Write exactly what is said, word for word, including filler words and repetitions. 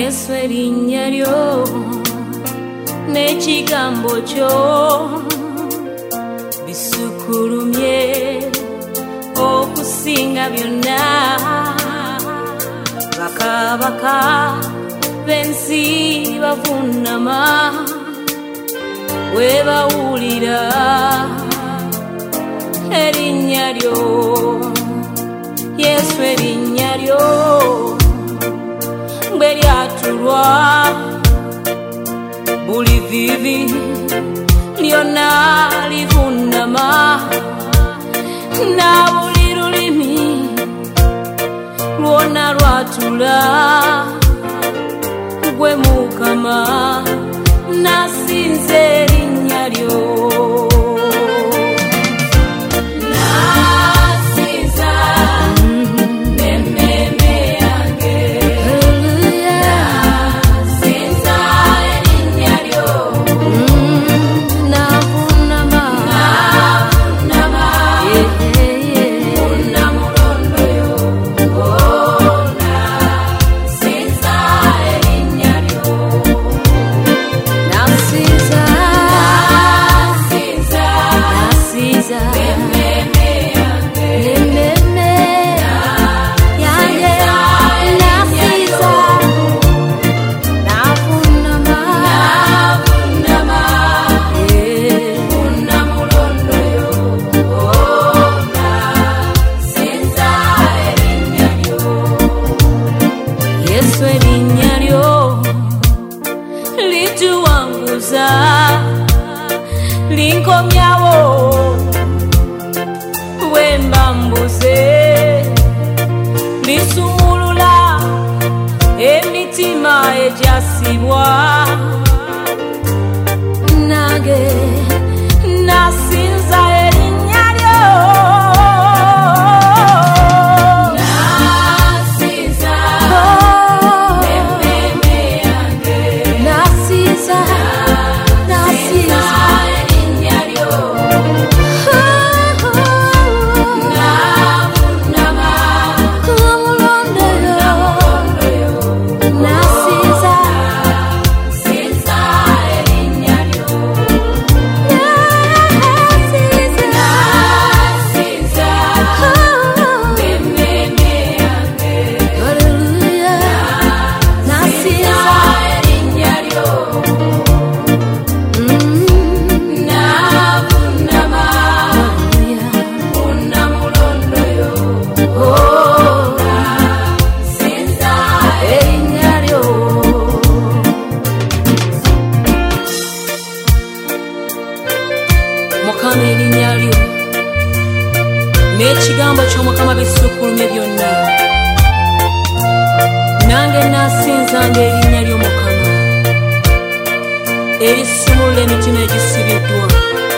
Yesu erinnya lyo n'ekigambo kyo bisukulumye okusinga byonna. Bakabaka b'ensi bavuunama we bawulira erinnya lyo Yesu erinnya lyo bwe lyatulwa buli vivi lyonna livuunama na buli lulimi lwonna lwatula gwe Mukama nasinza erinnya lyo. Yesu erinnya lyo lituwanguza linkomyawo wemba mbuze lisumulula emitima egyasibwa nange nasinza erinnya lyo. Mukama erinnya lyo n'ekigambo ky'Omukama bisukulumye byonna nange nasinzanga erinnya ly'Omukama erisumulula emitima egisibiddwa.